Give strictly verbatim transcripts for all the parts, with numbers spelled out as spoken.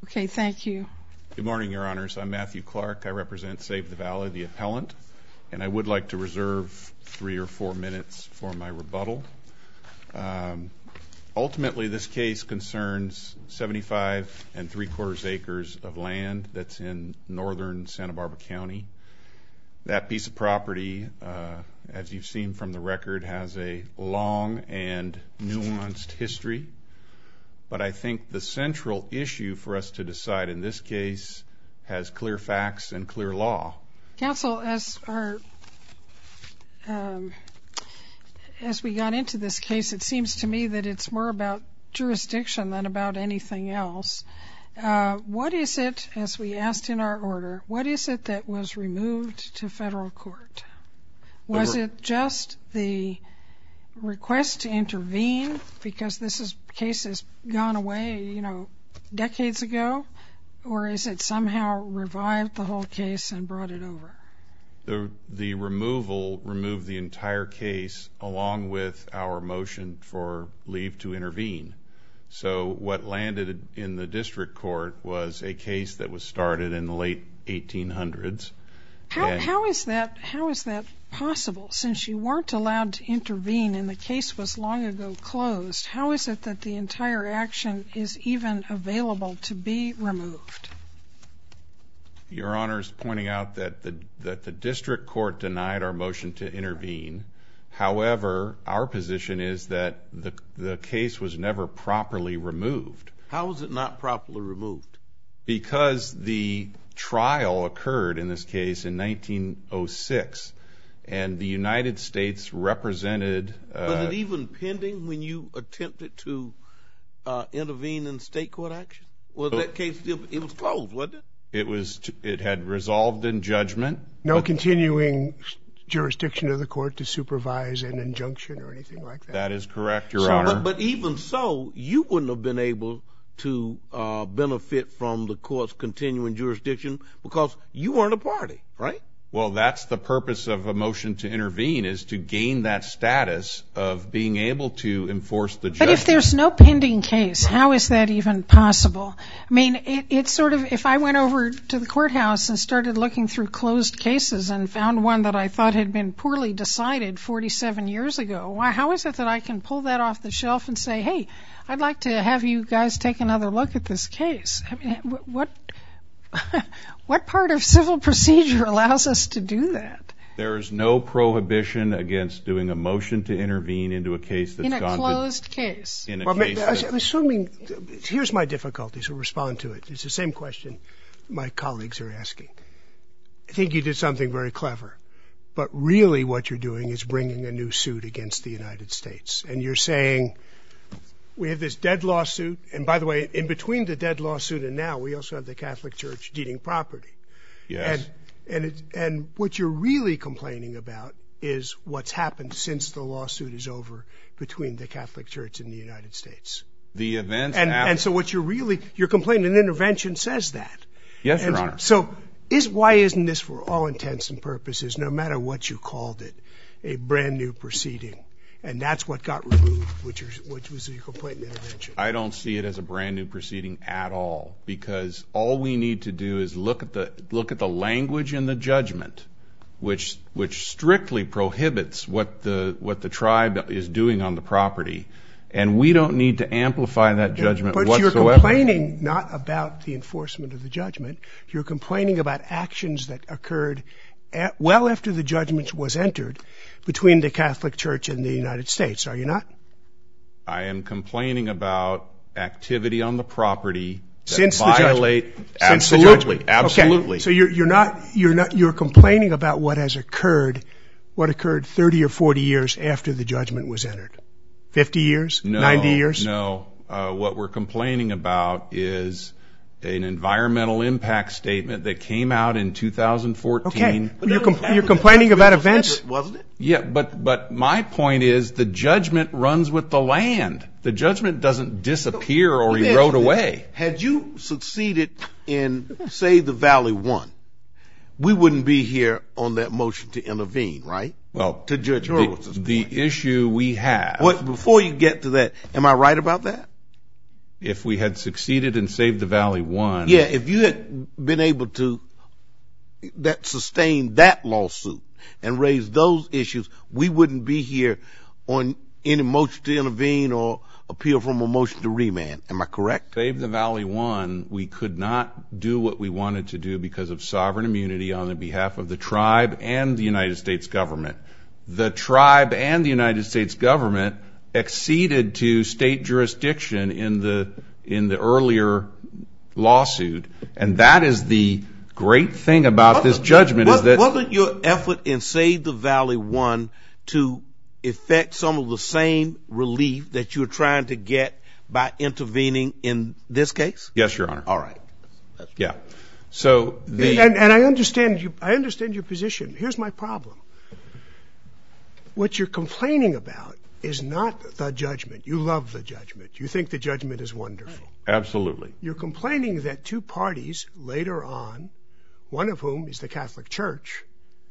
Okay, thank you. Good morning, Your Honors. I'm Matthew Clark. I represent Save the Valley, the appellant, and I would like to reserve three or four minutes for my rebuttal. Um, ultimately, this case concerns seventy-five and three quarters acres of land that's in northern Santa Barbara County. That piece of property, uh, as you've seen from the record, has a long and nuanced history. But I think the central issue for us to decide in this case has clear facts and clear law. Counsel, as our um, as we got into this case, it seems to me that it's more about jurisdiction than about anything else. Uh, what is it, as we asked in our order, what is it that was removed to federal court? Was it just the request to intervene because this is, case has gone away, you know, decades ago, or is it somehow revived the whole case and brought it over? The, the removal removed the entire case along with our motion for leave to intervene. So what landed in the district court was a case that was started in the late eighteen hundreds. How, how is that, how is that possible? Since you weren't allowed to intervene and the case was long ago closed, how is it that the entire action is even available to be removed? Your Honor is pointing out that the, that the district court denied our motion to intervene. However, our position is that the, the case was never properly removed. How was it not properly removed? Because the trial occurred in this case in nineteen oh six, and the United States represented... Uh, was it even pending when you attempted to uh, intervene in state court action? Was oh, that case still, it was closed, wasn't it? It was, it had resolved in judgment. No continuing jurisdiction of the court to supervise an injunction or anything like that? That is correct, Your so, Honor. But, but even so, you wouldn't have been able to uh, benefit from the court's continuing jurisdiction because you weren't a party, right? Well, that's the purpose of a motion to intervene, is to gain that status of being able to enforce the judgment. But if there's no pending case, how is that even possible? I mean, it, it's sort of, if I went over to the courthouse and started looking through closed cases and found one that I thought had been poorly decided forty-seven years ago, why, how is it that I can pull that off the shelf and say, hey, I'd like to have you guys take another look at this case? I mean, what... What part of civil procedure allows us to do that? There is no prohibition against doing a motion to intervene into a case that's in a gone closed to, case. In a well, case I, I'm assuming, here's my difficulty, so respond to it. It's the same question my colleagues are asking. I think you did something very clever, but really what you're doing is bringing a new suit against the United States. And you're saying, we have this dead lawsuit, and by the way, in between the dead lawsuit and now, we also have the Catholic Church deeding property. Yes. And and, it, and what you're really complaining about is what's happened since the lawsuit is over between the Catholic Church and the United States. The events and after... and so what you're really you're complaining, an intervention says that. Yes, and Your Honor. So is why isn't this, for all intents and purposes, no matter what you called it, a brand new proceeding? And that's what got removed, which, is, which was the complaint and intervention. I don't see it as a brand new proceeding at all, because all we need to do is look at the look at the language in the judgment, which which strictly prohibits what the what the tribe is doing on the property, and we don't need to amplify that judgment but whatsoever. But you're complaining not about the enforcement of the judgment. You're complaining about actions that occurred at, well after the judgment was entered between the Catholic Church and the United States, are you not? I am complaining about activity on the property that Since violate... the judgment. Absolutely, Since the judgment. absolutely. Okay. So you're, you're not, you're not, you're complaining about what has occurred, what occurred thirty or forty years after the judgment was entered. fifty years? No, ninety years? No. Uh, what we're complaining about is an environmental impact statement that came out in two thousand fourteen. Okay. You're, com- you're complaining about events? Wasn't it? Yeah, but but my point is the judgment runs with the land. The judgment doesn't disappear or erode away. Had you succeeded in Save the Valley one, we wouldn't be here on that motion to intervene, right? Well, to Judge the, Hurwitz's the point. issue we have... What, before you get to that, am I right about that? If we had succeeded in Save the Valley one. Yeah, if you had been able to that sustain that lawsuit and raise those issues, we wouldn't be here on any motion to intervene or appeal from a motion to remand. Am I correct? Save the Valley one, we could not do what we wanted to do because of sovereign immunity on the behalf of the tribe and the United States government. The tribe and the United States government acceded to state jurisdiction in the in the earlier lawsuit, and that is the great thing about wasn't, this judgment was, is that wasn't your effort in Save the Valley one to effect some of the same relief that you're trying to get by intervening in this case? Yes, Your Honor. All right. Yeah. So the and, and I understand you. I understand your position. Here's my problem. What you're complaining about is not the judgment. You love the judgment. You think the judgment is wonderful. Absolutely. You're complaining that two parties later on, one of whom is the Catholic Church,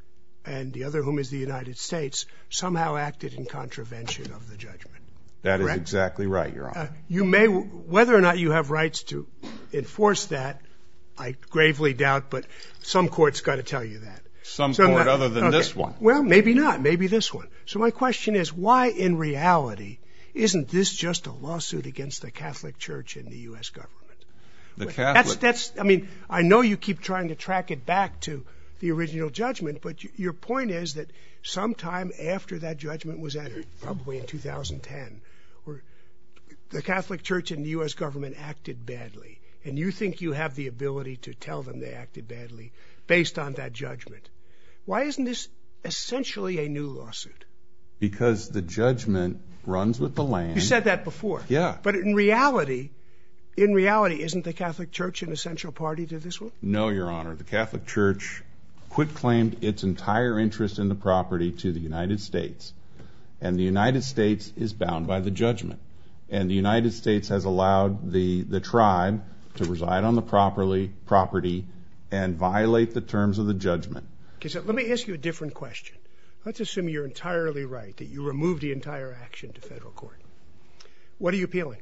and the other whom is the United States, somehow acted in contravention of the judgment. That Correct? is exactly right, Your Honor. Uh, you may, whether or not you have rights to enforce that, I gravely doubt, but some court's got to tell you that. Some So court not- other than okay. this one. Well, maybe not. Maybe this one. So my question is, why in reality isn't this just a lawsuit against the Catholic Church and the U S government? The That's, Catholic that's, I mean, I know you keep trying to track it back to the original judgment, but y- your point is that sometime after that judgment was entered, probably in two thousand ten, or the Catholic Church and the U S government acted badly, and you think you have the ability to tell them they acted badly based on that judgment. Why isn't this essentially a new lawsuit? because the judgment runs with the land. You said that before. Yeah. But in reality, in reality, isn't the Catholic Church an essential party to this one? No, Your Honor. The Catholic Church quitclaimed its entire interest in the property to the United States. And the United States is bound by the judgment. And the United States has allowed the, the tribe to reside on the properly, property and violate the terms of the judgment. Okay, so let me ask you a different question. Let's assume you're entirely right, that you removed the entire action to federal court. What are you appealing?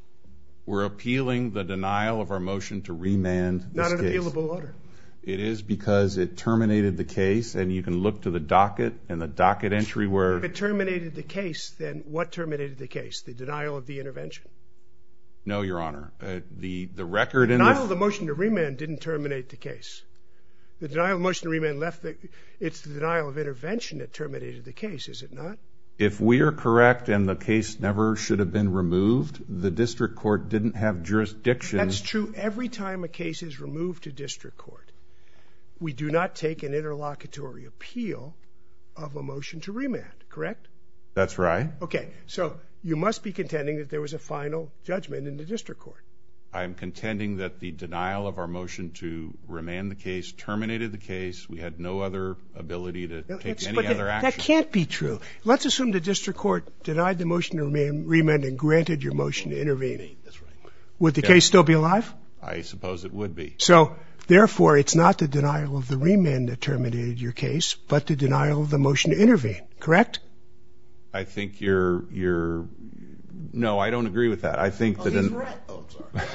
We're appealing the denial of our motion to remand this Not an case. appealable order. It is because it terminated the case, and you can look to the docket and the docket entry where... If it terminated the case, then what terminated the case? The denial of the intervention? No, Your Honor. Uh, the, the record in Denial the... of the motion to remand didn't terminate the case. The denial of the motion to remand left the... It's the denial of intervention that terminated the case, is it not? If we are correct and the case never should have been removed, the district court didn't have jurisdiction... That's true every time a case is removed to district court. We do not take an interlocutory appeal of a motion to remand, correct? That's right. Okay, so you must be contending that there was a final judgment in the district court. I'm contending that the denial of our motion to remand the case terminated the case. We had no other ability to No, take that's- any but other that, action. that can't be true. Let's assume the district court denied the motion to remand, remand and granted your motion to intervene. That's right. Would the Yeah. case still be alive? I suppose it would be. So, therefore, it's not the denial of the remand that terminated your case, but the denial of the motion to intervene, correct? I think you're... you're no, I don't agree with that. I think Oh, that... he's an- right. Oh,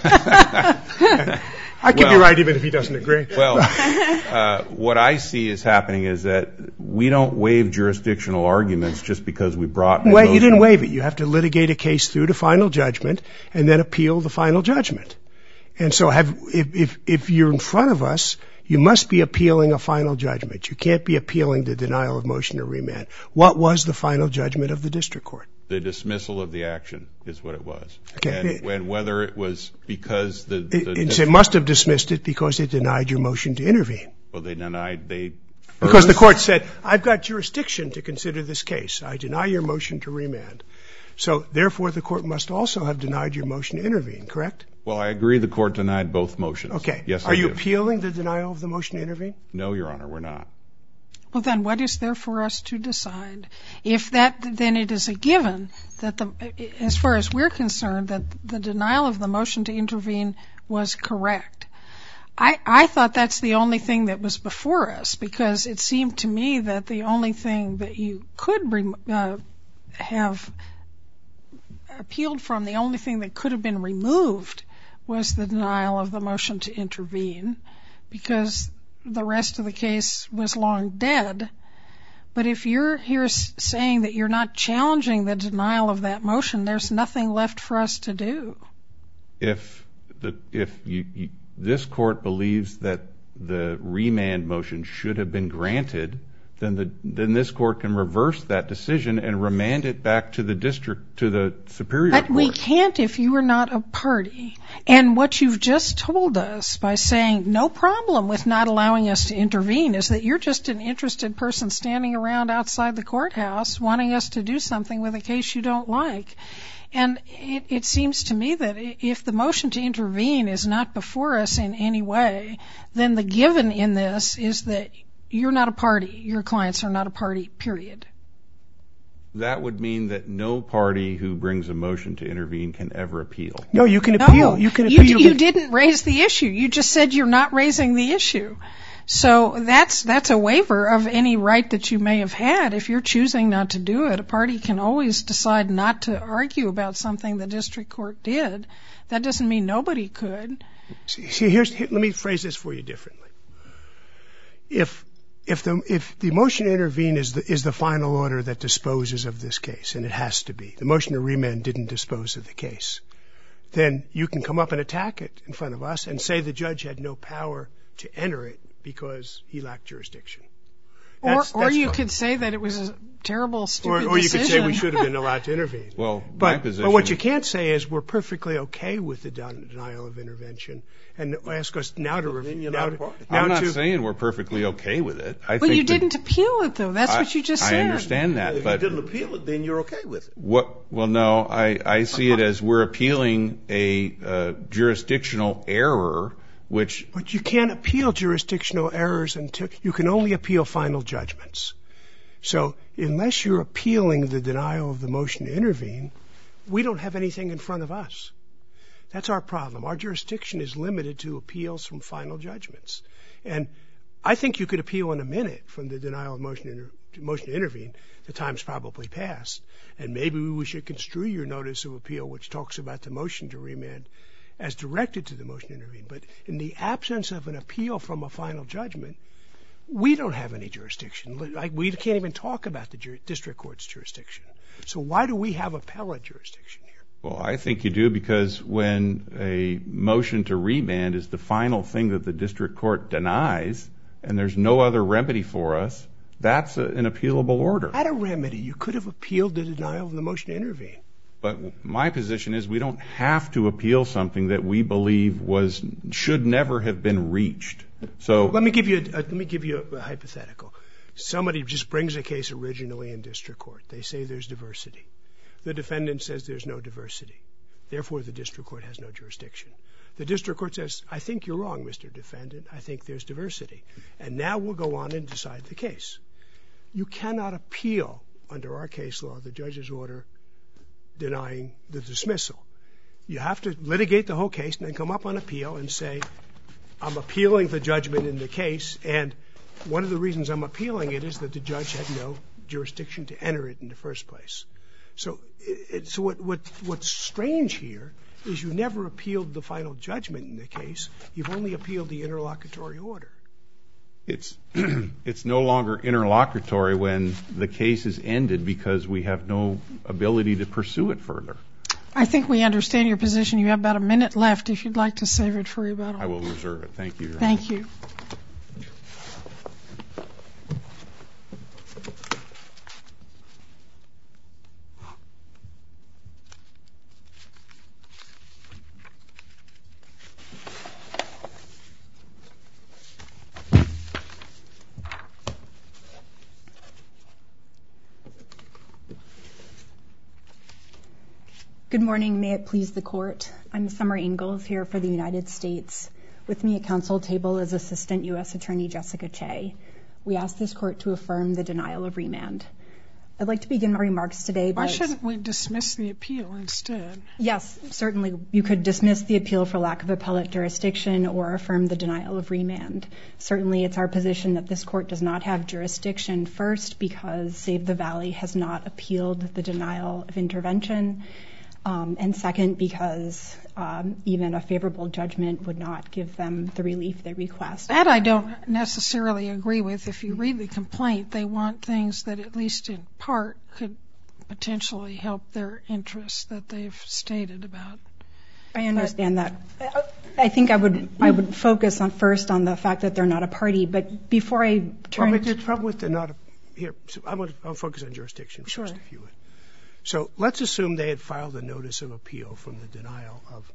I'm sorry. I could be Well- right even if he doesn't agree. Well, uh, what I see is happening is that we don't waive jurisdictional arguments just because we brought... a Wait, you motion. didn't waive it. You have to litigate a case through to final judgment and then appeal the final judgment. And so have, if, if, if you're in front of us, you must be appealing a final judgment. You can't be appealing the denial of motion to remand. What was the final judgment of the district court? The dismissal of the action is what it was. Okay. And when, whether it was because the... the It, it must have dismissed it because it denied your motion to intervene. Well, they denied... They Because the first- court said, I've got jurisdiction to consider this case. I deny your motion to remand. So, therefore, the court must also have denied your motion to intervene, correct? Well, I agree the court denied both motions. Okay. Yes, Are I you do. appealing the denial of the motion to intervene? No, Your Honor, we're not. Well, then what is there for us to decide? If that, then it is a given that the, as far as we're concerned, that the denial of the motion to intervene was correct. I, I thought that's the only thing that was before us, because it seemed to me that the only thing that you could uh, have appealed from, the only thing that could have been removed was the denial of the motion to intervene, because the rest of the case was long dead. But if you're here saying that you're not challenging the denial of that motion, there's nothing left for us to do. If the if you, you this court believes that the remand motion should have been granted, then the then this court can reverse that decision and remand it back to the district, to the superior court. But we can't if you are not a party. And what you've just told us by saying no problem with not allowing us to intervene is that you're just an interested person standing around outside the courthouse wanting us to do something with a case you don't like. And it, it seems to me that if the motion to intervene is not before us in any way, then the given in this is that you're not a party. Your clients are not a party, period. That would mean that no party who brings a motion to intervene can ever appeal. No, you can appeal. No, you can you, appeal. You didn't raise the issue. You just said you're not raising the issue. So that's that's a waiver of any right that you may have had. If you're choosing not to do it, a party can always decide not to argue about something the district court did. That doesn't mean nobody could. See, here's here, let me phrase this for you differently. If if the if the motion to intervene is the is the final order that disposes of this case, and it has to be, the motion to remand didn't dispose of the case, then you can come up and attack it in front of us and say the judge had no power to enter it because he lacked jurisdiction. That's, or or that's you fine. could say that it was a terrible, stupid or, or you decision. could say we should have been allowed to intervene. Well, but, my position but what you can't say is we're perfectly okay with the denial of intervention and ask us now to review. Now to, now I'm not to, saying we're perfectly okay with it. I Well, think you that, didn't appeal it, though. That's I, what you just I said. I understand that. If but you didn't appeal it, then you're okay with it. What? Well, no, I, I see it as we're appealing a uh, jurisdictional error, which... But you can't appeal jurisdictional errors until you can only appeal final judgments. So unless you're appealing the denial of the motion to intervene, we don't have anything in front of us. That's our problem. Our jurisdiction is limited to appeals from final judgments. And I think you could appeal in a minute from the denial of motion, inter- motion to intervene. The time's probably passed. And maybe we should construe your notice of appeal, which talks about the motion to remand, as directed to the motion to intervene. But in the absence of an appeal from a final judgment, we don't have any jurisdiction. Like, we can't even talk about the jur- district court's jurisdiction. So why do we have appellate jurisdiction here? Well, I think you do, because when a motion to remand is the final thing that the district court denies and there's no other remedy for us, that's a, an appealable order. At a remedy, you could have appealed the denial of the motion to intervene. But my position is we don't have to appeal something that we believe was should never have been reached. So let me give you a, let me give you a, a hypothetical. Somebody just brings a case originally in district court. They say there's diversity. The defendant says there's no diversity. Therefore, the district court has no jurisdiction. The district court says, I think you're wrong, Mister Defendant. I think there's diversity. And now we'll go on and decide the case. You cannot appeal under our case law the judge's order denying the dismissal. You have to litigate the whole case and then come up on appeal and say, I'm appealing the judgment in the case, and one of the reasons I'm appealing it is that the judge had no jurisdiction to enter it in the first place. So, it, so what, what, what's strange here is you never appealed the final judgment in the case. You've only appealed the interlocutory order. it's it's no longer interlocutory when the case is ended because we have no ability to pursue it further. I think we understand your position. You have about a minute left if you'd like to save it for rebuttal. I will reserve it. Thank you, Your Honor. Thank you. Good morning. May it please the Court. I'm Summer Ingalls here for the United States. With me at council table is Assistant U S Attorney Jessica Che. We ask this Court to affirm the denial of remand. I'd like to begin my remarks today by... Why shouldn't we dismiss the appeal instead? Yes, certainly. You could dismiss the appeal for lack of appellate jurisdiction or affirm the denial of remand. Certainly, it's our position that this Court does not have jurisdiction, first because Save the Valley has not appealed the denial of intervention. Um, and second, because um, even a favorable judgment would not give them the relief they request. That I don't necessarily agree with. If you read the complaint, they want things that at least in part could potentially help their interests that they've stated about. I understand but, that. I think I would I would focus on first on the fact that they're not a party. But before I turn, well, but the trouble with the not a, here, so I'm going to focus on jurisdiction first, sure. if you would. So let's assume they had filed a notice of appeal from the denial of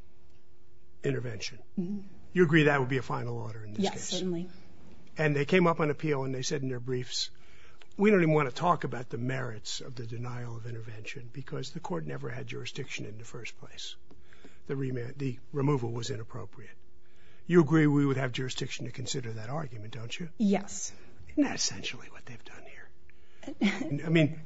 intervention. Mm-hmm. You agree that would be a final order in this yes, case? Yes, certainly. And they came up on appeal and they said in their briefs, we don't even want to talk about the merits of the denial of intervention because the court never had jurisdiction in the first place. The remand, the removal was inappropriate. You agree we would have jurisdiction to consider that argument, don't you? Yes. Isn't that essentially what they've done here? I mean,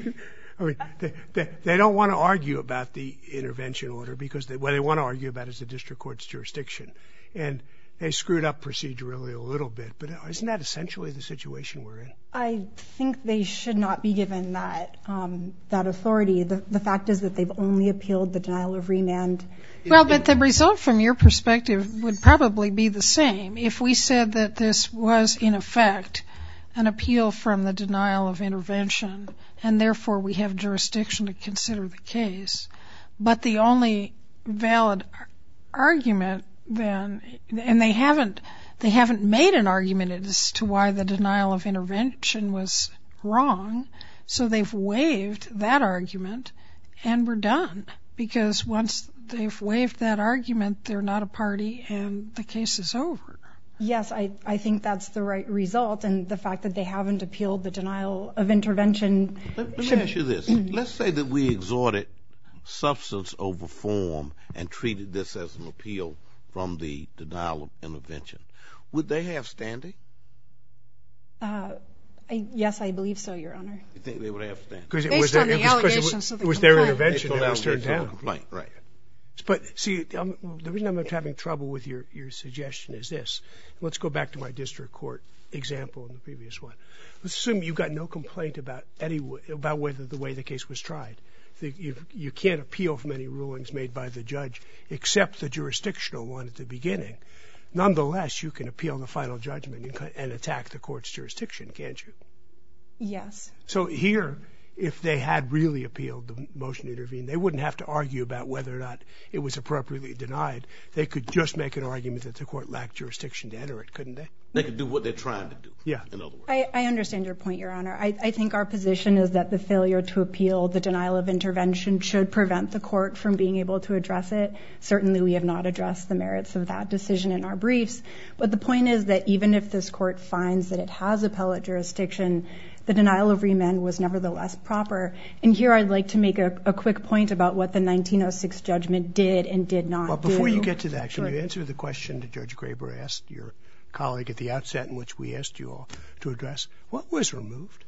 I mean, they, they, they don't want to argue about the intervention order because they, what they want to argue about is the district court's jurisdiction. And they screwed up procedurally a little bit, but isn't that essentially the situation we're in? I think they should not be given that um, that authority. The, the fact is that they've only appealed the denial of remand. Well, but the result from your perspective would probably be the same. If we said that this was, in effect, an appeal from the denial of intervention, and therefore we have jurisdiction to consider the case, but the only valid argument then, and they haven't they haven't made an argument as to why the denial of intervention was wrong, so they've waived that argument, and we're done. Because once they've waived that argument, they're not a party, and the case is over. Yes, I, I think that's the right result, and the fact that they haven't appealed the denial of intervention. Let, let me ask you this. Let's say that we exhorted substance over form and treated this as an appeal from the denial of intervention. Would they have standing? Uh, I, yes, I believe so, Your Honor. You think they would have standing? Because it Based was their, on the it was, allegations it of was, the it was their complaint. intervention that was turned The down. complaint, right. But see, um, the reason I'm having trouble with your, your suggestion is this. Let's go back to my district court example in the previous one. Let's assume you've got no complaint about any about whether the way the case was tried. The, you, you can't appeal from any rulings made by the judge except the jurisdictional one at the beginning. Nonetheless, you can appeal the final judgment and, and attack the court's jurisdiction, can't you? Yes. So here, if they had really appealed the motion to intervene, they wouldn't have to argue about whether or not it was appropriately denied. They could just make an argument that the court lacked jurisdiction to enter it, couldn't they? They could do what they're trying to do. Yeah. In other words. I, I understand your point, Your Honor. I, I think our position is that the failure to appeal the denial of intervention should prevent the court from being able to address it. Certainly, we have not addressed the merits of that decision in our briefs. But the point is that even if this court finds that it has appellate jurisdiction, the denial of remand was nevertheless proper. And here I'd like to make a, a quick point about what the nineteen oh six judgment did and did not do. Well, before you get to that, can Sure. you answer the question that Judge Graber asked your colleague at the outset, in which we asked you all to address? What was removed?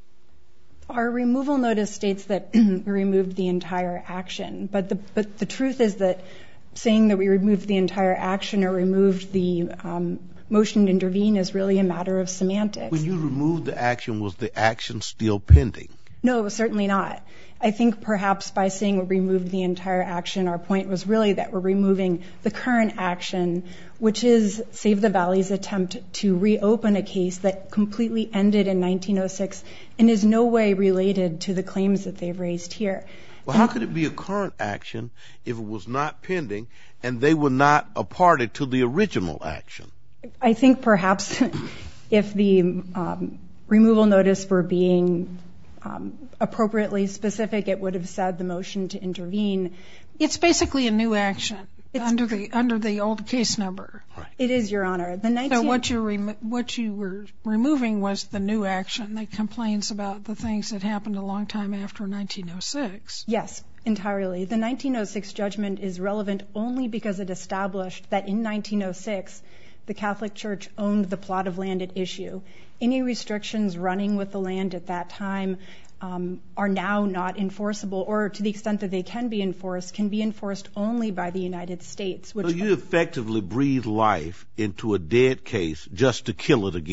Our removal notice states that we removed the entire action. But the, but the truth is that saying that we removed the entire action or removed the um, motion to intervene is really a matter of semantics. When you removed the action, was the action still pending? No, certainly not. I think perhaps by saying we removed the entire action, our point was really that we're removing the current action, which is Save the Valley's attempt to reopen a case that completely ended in nineteen oh six and is no way related to the claims that they've raised here. Well, how could it be a current action if it was not pending and they were not a party to the original action? I think perhaps if the um, removal notice were being um, appropriately specific, it would have said the motion to intervene. It's basically a new action it's under the under the old case number. Right. It is, Your Honor. The nineteen- so what you remo- what you were removing was the new action that complains about the things that happened a long time after nineteen oh six. Yes, entirely. The nineteen oh six judgment is relevant only because it established that in nineteen oh six, the Catholic Church owned the plot of land at issue. Any restrictions running with the land at that time um, are now not enforceable, or to the extent that they can be enforced, can be enforced only by the United States. Which so you effectively breathe life into a dead case just to kill it again.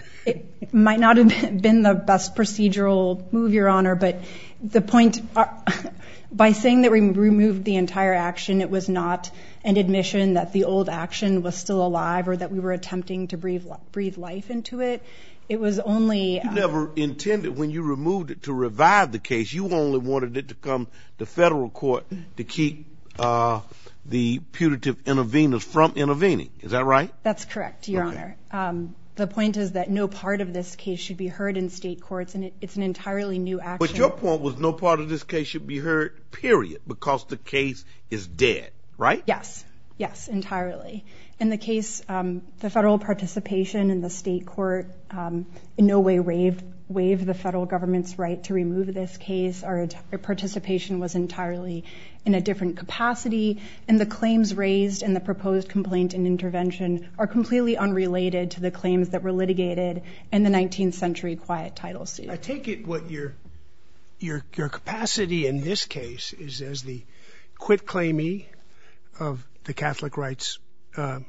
It might not have been the best procedural move, Your Honor, but the point, by saying that we removed the entire action, it was not an admission that the old action was still alive or that we were attempting to breathe, breathe life into it. It was only... You never intended, when you removed it, to revive the case. You only wanted it to come to federal court to keep uh, the putative interveners from intervening. Is that right? That's correct, Your Okay. Honor. Um, the point is that no part of this case should be heard in state courts, and it, it's an entirely new action. But your point was no part of this case should be heard, period, because the case is dead, right? Yes, yes, entirely. In the case, um, the federal participation in the state court um, in no way waived, waived the federal government's right to remove this case. Our, our participation was entirely in a different capacity, and the claims raised in the proposed complaint and intervention are completely unrelated to the claims that were litigated in the nineteenth century quiet title suit. I take it what your your your capacity in this case is as the quitclaimee of the Catholic rights uh,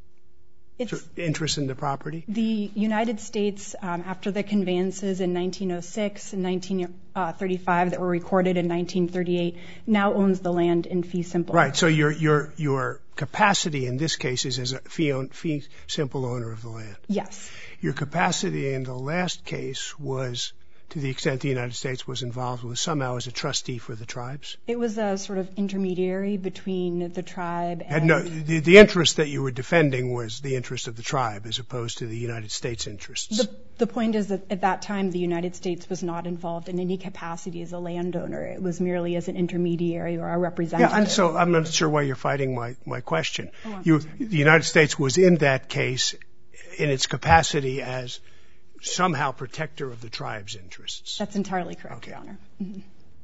interest in the property? The United States, um, after the conveyances in nineteen oh six and nineteen thirty-five that were recorded in nineteen thirty-eight, now owns the land in fee simple. Right. So your your your capacity in this case is as a fee, own, fee simple owner of the land. Yes. Your capacity in the last case was, to the extent the United States was involved, was somehow as a trustee for the tribes? It was a sort of intermediary between the tribe and... Had no, the, the interest that you were defending was the interest of the tribe as opposed to the United States interests. The, the point is that at that time the United States was not involved in any capacity as a landowner. It was merely as an intermediary or a representative. Yeah, and so I'm not sure why you're fighting my, my question. Oh, you, the United States was in that case in its capacity as somehow protector of the tribe's interests. That's entirely correct, Okay. Your Honor. Mm-hmm.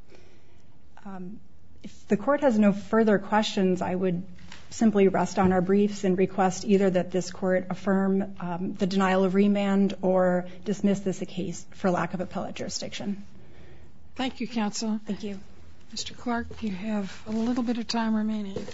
Um, if the court has no further questions, I would simply rest on our briefs and request either that this court affirm um, the denial of remand or dismiss this a case for lack of appellate jurisdiction. Thank you, counsel. Thank you. Mister Clark, you have a little bit of time remaining.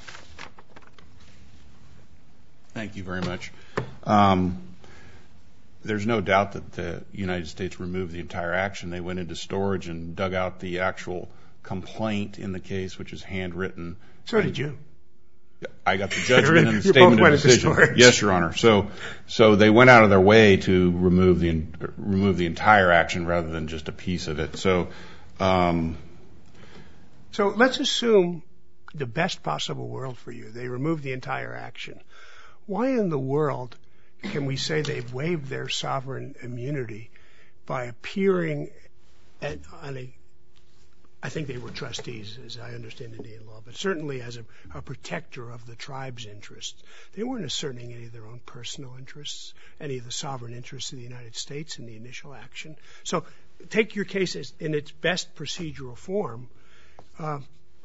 Thank you very much. Um, There's no doubt that the United States removed the entire action. They went into storage and dug out the actual complaint in the case, which is handwritten. So did you. I got the judgment and the You statement both of went into decision. storage. Yes, Your Honor. So, so they went out of their way to remove the remove the entire action rather than just a piece of it. So, um, so let's assume the best possible world for you. They removed the entire action. Why in the world can we say they've waived their sovereign immunity by appearing at, on a, I think they were trustees, as I understand Indian law, but certainly as a, a protector of the tribe's interests. They weren't asserting any of their own personal interests, any of the sovereign interests of the United States in the initial action. So take your case as, in its best procedural form. Uh,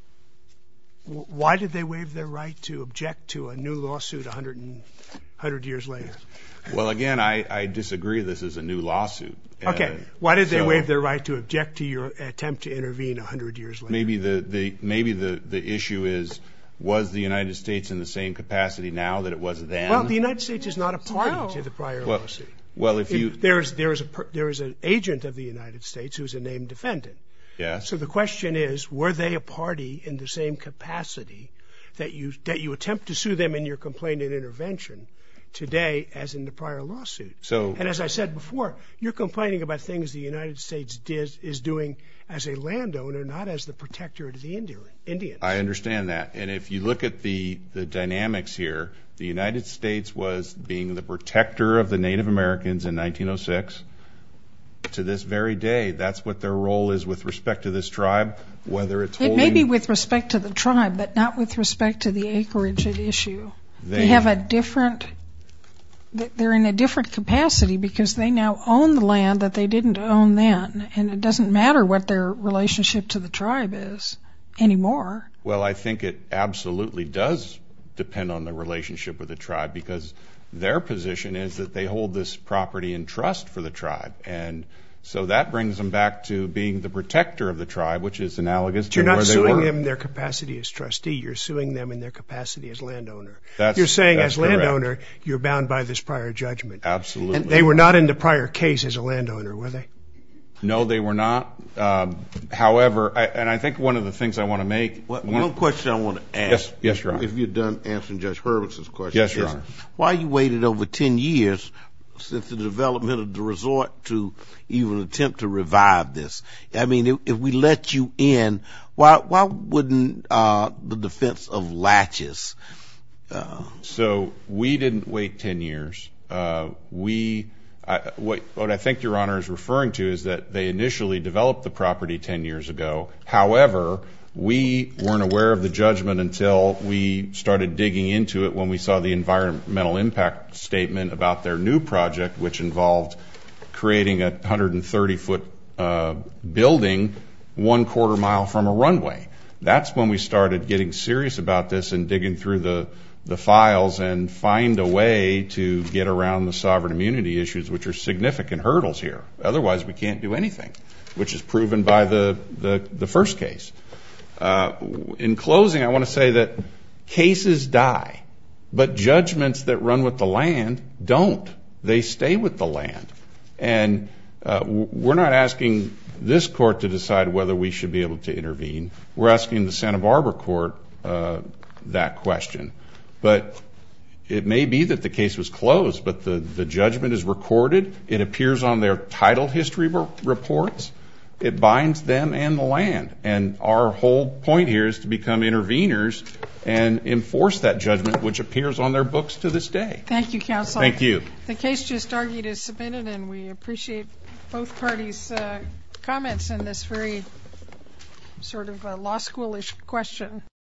why did they waive their right to object to a new lawsuit one hundred, one hundred years later? well, again, I, I disagree. This is a new lawsuit. Okay. Uh, Why did they so waive their right to object to your attempt to intervene one hundred years later? Maybe the, the maybe the, the issue is, was the United States in the same capacity now that it was then? Well, the United States is not a party No. to the prior well, lawsuit. well, if you If there is there is a per- there is an agent of the United States who's a named defendant. yes. So the question is, were they a party in the same capacity that you that you attempt to sue them in your complaint and intervention today as in the prior lawsuit? So, And as I said before, you're complaining about things the United States did, is doing as a landowner, not as the protector of the Indian, Indians. I understand that. And if you look at the, the dynamics here, the United States was being the protector of the Native Americans in nineteen oh six. To this very day, that's what their role is with respect to this tribe, whether it's It holding... may be with respect to the tribe, but not with respect to the acreage at issue. They, They- have a different... They're in a different capacity because they now own the land that they didn't own then. And it doesn't matter what their relationship to the tribe is anymore. Well, I think it absolutely does depend on the relationship with the tribe, because their position is that they hold this property in trust for the tribe. And So that brings them back to being the protector of the tribe, which is analogous But to you're where not they suing were. them in their capacity as trustee. You're suing them in their capacity as landowner. That's, you're saying that's as correct. landowner, you're bound by this prior judgment. Absolutely. And they were not in the prior case as a landowner, were they? No, they were not. Um, however, I, and I think one of the things I want to make. One, one, one question I want to ask. Yes, yes, Your Honor. If you're done answering Judge Hurwitz's question. Yes, Your is, Honor. Why you waited over ten years since the development of the resort to even attempt to revive this? I mean, if, if we let you in, why why wouldn't uh, the defense of laches? Uh, so we didn't wait ten years. Uh, we. I, what, what I think Your Honor is referring to is that they initially developed the property ten years ago. However, we weren't aware of the judgment until we started digging into it when we saw the environmental impact statement about their new project, which involved creating a one hundred thirty foot uh, building one quarter mile from a runway. That's when we started getting serious about this and digging through the the files and find a way to get around the sovereign immunity issues, which are significant hurdles here. Otherwise, we can't do anything, which is proven by the, the, the first case. Uh, in closing, I want to say that cases die, but judgments that run with the land don't. They stay with the land. And uh, we're not asking this court to decide whether we should be able to intervene. We're asking the Santa Barbara court uh, that question. But it may be that the case was closed, but the, the judgment is recorded. It appears on their title history re- reports. It binds them and the land. And our whole point here is to become interveners and enforce that judgment, which appears on their books to this day. Thank you, counsel. Thank you. The case just argued is submitted, and we appreciate both parties' uh, comments in this very sort of uh, law schoolish question.